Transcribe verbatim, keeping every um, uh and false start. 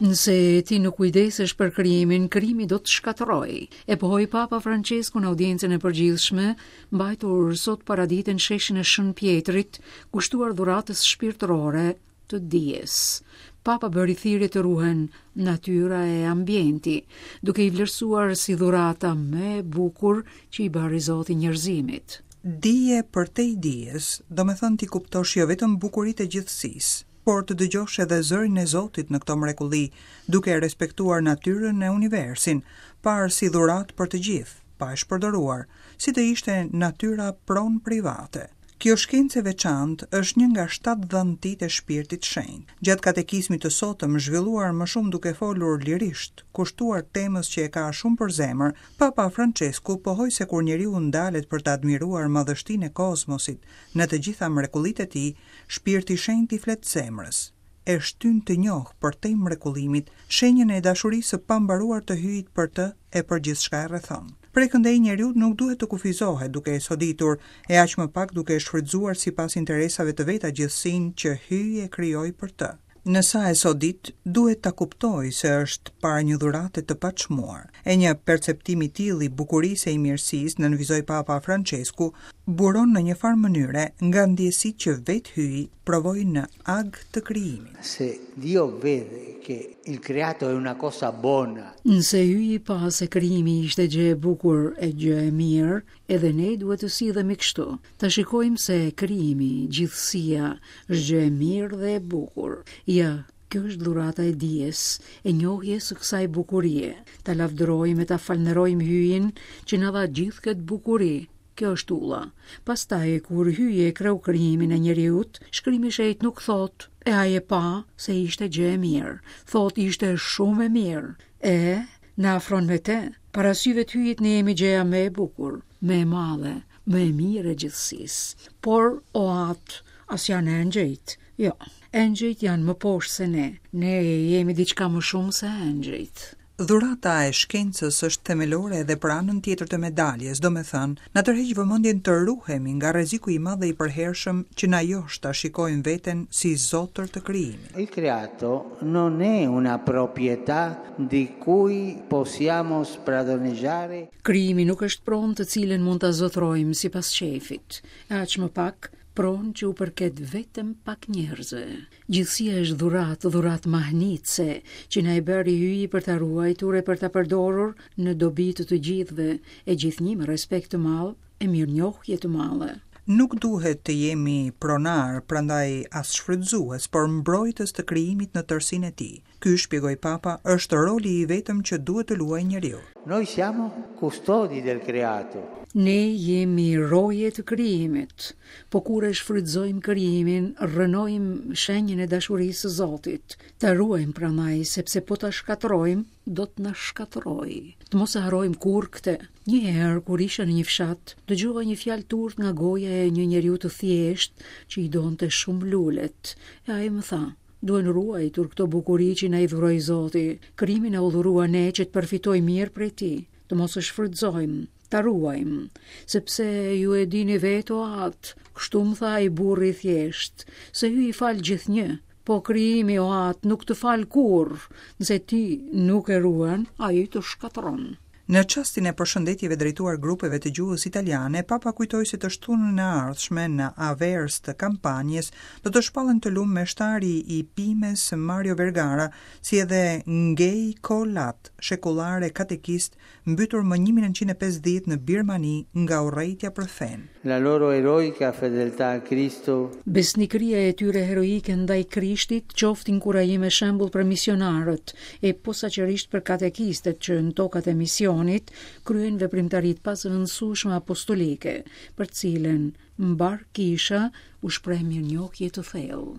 Nëse ti nuk kujdesesh për krijimin, krijimi do të shkatërrojë. E pohoi Papa Francesku në audiencën e përgjithshme, mbajtur sot paraditën sheshin e Shën Pjetrit, kushtuar dhuratës shpirtërore të dijes. Papa bëri thirrje të ruhen natyra e ambienti, duke i vlerësuar si dhurata më e bukur që i bari Zoti njerëzimit. Dije për te i dijes, do me thënë ti kuptosh jo vetëm bukuritë e gjithësisë, por të dëgjosh edhe zërin e Zotit në këto mrekulli, duke respektuar natyrën e universin, parë si dhurat për të gjithë, pa e shpërdoruar, si të ishte natyra pronë private. Kjo shkencë e veçantë është një nga shtatë dhëntitë e shpirtit shenjtë. Gjatë katekizmit të sotëm, zhvilluar më shumë duke folur lirisht, kushtuar temës që e ka shumë për zemër, Papa Francesku pohoi se kur njeriu ndalet për të admiruar madhështinë e kozmosit në të gjitha mrekullitë e tij, shpirti i shenjtë i flet zemrës. E shtyn të njohë për te mrekullimit, shenjën e dashurisë së pambaruar të hyjit për të e për gjithçka e rrethon. Prekëndej njeriu nuk duhet të kufizohet duke e soditur e aq më pak duke e shfrytzuar sipas interesave të veta gjithësinë që hyi e krijoi për të. Në sa e sodit, duhet ta kuptoj se është para një dhurate të paçmuar. E një perceptimi i tillë i bukurisë e i mirësisë, nënvizoi Papa Francesku, buron në një farë mënyre nga ndjesitë që vetë hyi provoi në ag të krijimit. Se Dio vede che il creato è una cosa buona. Nëse hyi pa se krijimi ishte gjë e bukur e gjë e mirë, edhe ne duhet të sillemi kështu. Ta shikojmë se krijimi, gjithësia, është gjë e mirë dhe e bukur. Ja, kjo është dhurata e dijes, e njohjes së kësaj bukurie. Ta lavdërojmë e ta falënderojmë hyjin që na dha gjithë këtë bukuri. Kjo është ulla. Pastaj kur hyje e kreu krijimin e njeriut, shkrimi i shenjtë nuk thot e ai e pa se ishte gjë e mirë. Thot ishte shumë e mirë. E na afron me te. Para syve të hyjit ne jemi gjëja më e bukur, më e madhe, më e mirë e gjithësisë. Por o atë as janë engjëjt. Jo, engjëjt janë më poshtë se ne. Ne jemi diçka më shumë se engjëjt. Dhurata e shkencës është themelore edhe për anën tjetër të medaljes, do me thënë, na tërheq vëmendjen të ruhemi nga rreziku i madh dhe i përhershëm që na josh ta shikojmë veten si zotër të krijimit. Il creato non è una proprietà di cui possiamo spadroneggiare. Krijimi nuk është pronë të cilën mund ta zotrojmë sipas shefit. Aq më pak pronë që u përket vetëm pak njerëzve. Gjithësia është dhurat, dhurat mahnitse, që na e bëri hyji për ta ruajtur e për ta përdorur në dobi të të gjithëve, e gjithnjë me respekt të madh e mirënjohje të madhe. Nuk duhet të jemi pronar, prandaj as shfrytzues, por mbrojtës të krijimit në tërsinë e tij. Ky, shpjegoi Papa, është roli i vetëm që duhet të luajë njeriu. Noi siamo custodi del creato. Ne jemi roje të krijimit, po kur e shfrytëzojmë krijimin, rrënojmë shenjën e dashurisë së Zotit. Ta ruajmë prandaj, sepse po ta shkatërrojmë, do të na shkatërrojë. Të mos e harrojmë kurrë këtë. Një herë kur isha në një fshat, dëgjova një fjalë turp nga goja e një njeriu të thjeshtë që i donte shumë lulet. E ai më tha: duhen ruajtur këto bukuri që na i dhuroi Zoti. Krijimi na udhërua ne që të përfitojmë mirë prej tij. Të mos e shfrytëzojmë, ta ruajmë, sepse ju e dini vetë o atë, kështu më tha i burri i thjesht, se ju i fal gjithnjë, po krijimi o atë nuk të fal kurrë, nëse ti nuk e ruan, ai të shkatërron. Në çastin e përshëndetjeve drejtuar grupeve të gjuhës italiane, Papa kujtoi se të shtunën e ardhshme në avers të kampanjes do të shpallen të lumë meshtari i Pimes Mario Vergara, si edhe Ngej Kolat, shekullare katekist mbytur më një mijë nëntëqind e pesëdhjetë në Birmani nga urrejtja për fen. La loro eroica fedeltà a Cristo. Besnikëria e tyre heroike ndaj Krishtit qoftë inkurajim e shembull për misionarët e posaçërisht për katekistët që në tokat e misionit kryen veprimtaritë pasrëndësueshme apostolike, për cilën mbar kisha u shpreh mirënjohje të thellë.